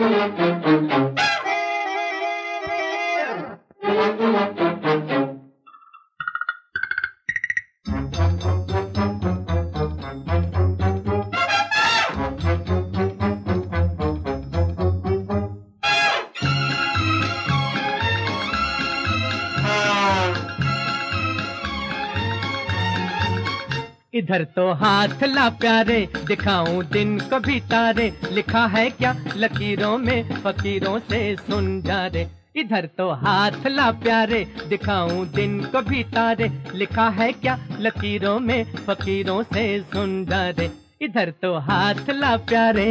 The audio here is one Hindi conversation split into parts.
इधर तो हाथ ला प्यारे, दिखाऊं दिन को भी तारे, लिखा है क्या लकीरों में फकीरों से सुन जा रे। इधर तो हाथ ला प्यारे, दिखाऊं दिन को भी तारे, लिखा है क्या लकीरों में फकीरों से सुन जा रे। इधर तो हाथ ला प्यारे।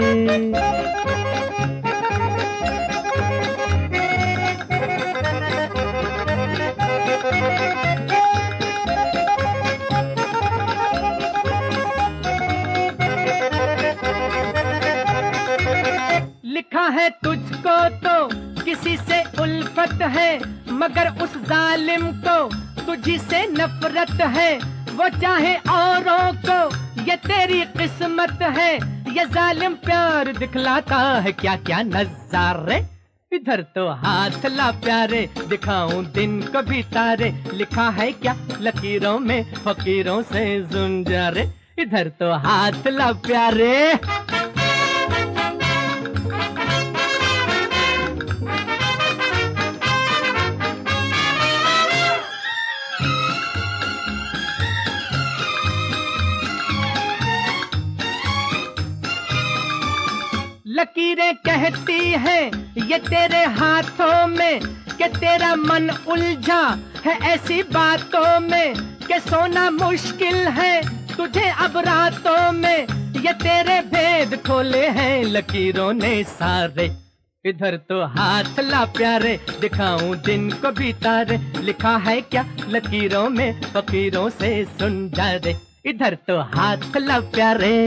लिखा है तुझको तो किसी से उल्फत है, मगर उस जालिम को तुझी से नफरत है। वो चाहे औरों को, ये तेरी किस्मत है, ये जालिम प्यार दिखलाता है क्या क्या नज़ारे। इधर तो हाथ ला प्यारे, दिखाऊं दिन को भी तारे, लिखा है क्या लकीरों में फकीरों से सुन जा रे। इधर तो हाथ ला प्यारे। लकीरें कहती हैं ये तेरे हाथों में, कि तेरा मन उलझा है ऐसी बातों में, कि सोना मुश्किल है तुझे अब रातों में। ये तेरे भेद खोले हैं लकीरों ने सारे। इधर तो हाथ ला प्यारे, दिखाऊं दिन को भी तारे, लिखा है क्या लकीरों में फकीरों से सुन जा रे। इधर तो हाथ ला प्यारे।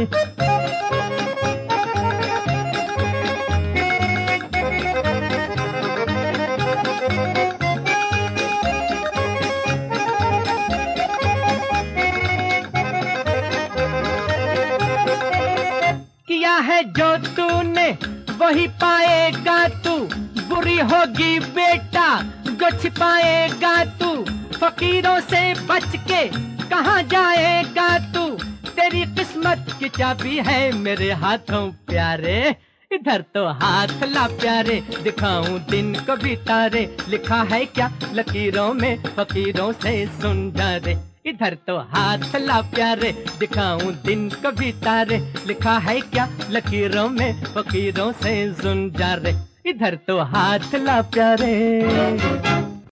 किया है जो तूने वही पाएगा तू, बुरी होगी बेटा जो छिपाएगा तू। फकीरों से बच के कहाँ जाएगा तू, तेरी किस्मत की चाबी है मेरे हाथों प्यारे। इधर तो हाथ ला प्यारे, दिखाऊं दिन को भी तारे, लिखा है क्या लकीरों में फकीरों से सुन जा रे। इधर तो हाथ ला प्यारे, दिखाऊं दिन को भी तारे, लिखा है क्या लकीरों में फकीरों से सुन जा रे। इधर तो हाथ ला प्यारे।